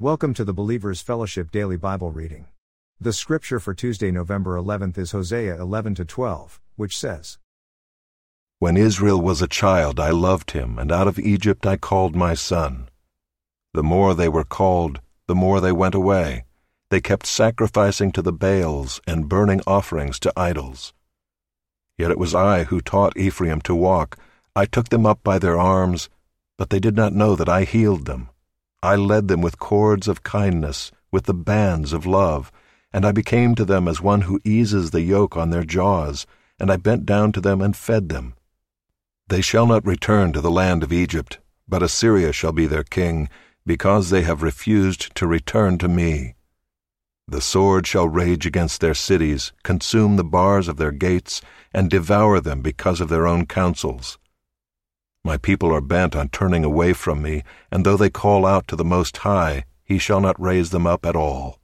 Welcome to the Believers Fellowship Daily Bible Reading. The scripture for Tuesday, November 11th is Hosea 11-12, which says, When Israel was a child, I loved him, and out of Egypt I called my son. The more they were called, the more they went away. They kept sacrificing to the Baals and burning offerings to idols. Yet it was I who taught Ephraim to walk. I took them up by their arms, but they did not know that I healed them. I led them with cords of kindness, with the bands of love, and I became to them as one who eases the yoke on their jaws, and I bent down to them and fed them. They shall not return to the land of Egypt, but Assyria shall be their king, because they have refused to return to me. The sword shall rage against their cities, consume the bars of their gates, and devour them because of their own counsels. My people are bent on turning away from me, and though they call out to the Most High, he shall not raise them up at all.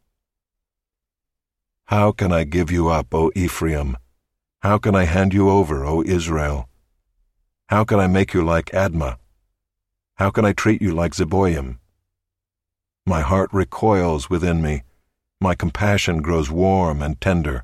How can I give you up, O Ephraim? How can I hand you over, O Israel? How can I make you like Admah? How can I treat you like Zeboim? My heart recoils within me. My compassion grows warm and tender.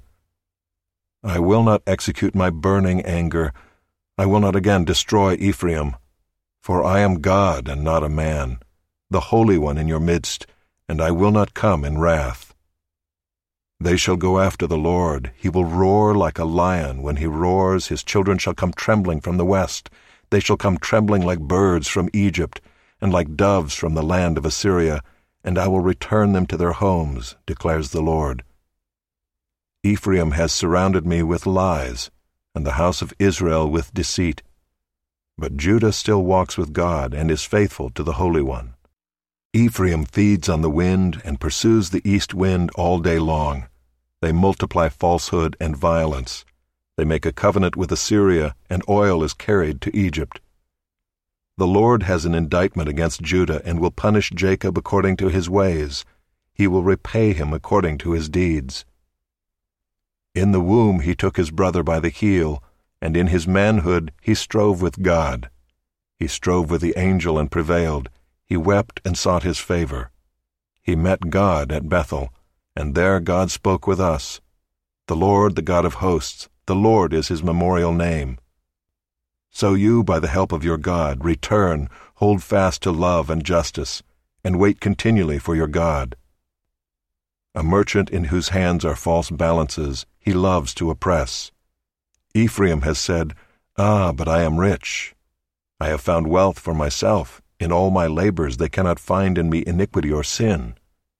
I will not execute my burning anger. I will not again destroy Ephraim. For I am God and not a man, the Holy One in your midst, and I will not come in wrath. They shall go after the Lord. He will roar like a lion. When he roars, his children shall come trembling from the west. They shall come trembling like birds from Egypt, and like doves from the land of Assyria, and I will return them to their homes, declares the Lord. Ephraim has surrounded me with lies, and the house of Israel with deceit. But Judah still walks with God and is faithful to the Holy One. Ephraim feeds on the wind and pursues the east wind all day long. They multiply falsehood and violence. They make a covenant with Assyria, and oil is carried to Egypt. The Lord has an indictment against Judah and will punish Jacob according to his ways. He will repay him according to his deeds. In the womb he took his brother by the heel, and in his manhood he strove with God. He strove with the angel and prevailed. He wept and sought his favor. He met God at Bethel, and there God spoke with us. The Lord, the God of hosts, the Lord is his memorial name. So you, by the help of your God, return, hold fast to love and justice, and wait continually for your God. A merchant in whose hands are false balances, he loves to oppress. Ephraim has said, but I am rich. I have found wealth for myself. In all my labors they cannot find in me iniquity or sin.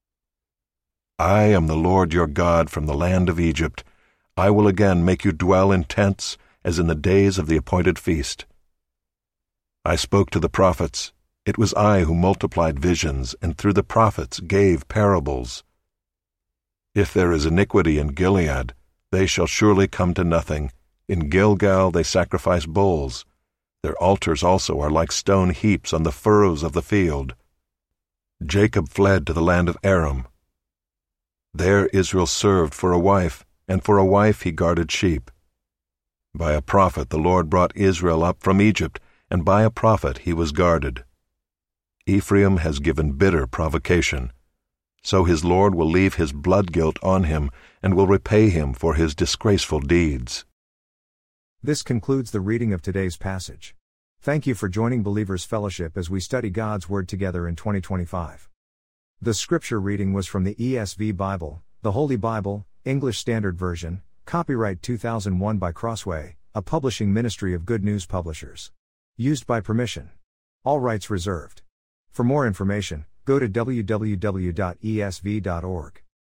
I am the Lord your God from the land of Egypt. I will again make you dwell in tents, as in the days of the appointed feast. I spoke to the prophets. It was I who multiplied visions, and through the prophets gave parables. If there is iniquity in Gilead, they shall surely come to nothing. In Gilgal they sacrifice bulls. Their altars also are like stone heaps on the furrows of the field. Jacob fled to the land of Aram. There Israel served for a wife, and for a wife he guarded sheep. By a prophet the Lord brought Israel up from Egypt, and by a prophet he was guarded. Ephraim has given bitter provocation. So his Lord will leave his blood guilt on him, and will repay him for his disgraceful deeds. This concludes the reading of today's passage. Thank you for joining Believers Fellowship as we study God's Word together in 2025. The scripture reading was from the ESV Bible, the Holy Bible, English Standard Version, copyright 2001 by Crossway, a publishing ministry of Good News Publishers. Used by permission. All rights reserved. For more information, go to www.esv.org.